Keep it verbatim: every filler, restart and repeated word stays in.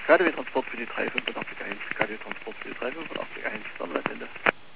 K D W-Transport für die drei fünfundachtzig eins, K D W-Transport für die drei fünfundachtzig eins, Sonnenwendende.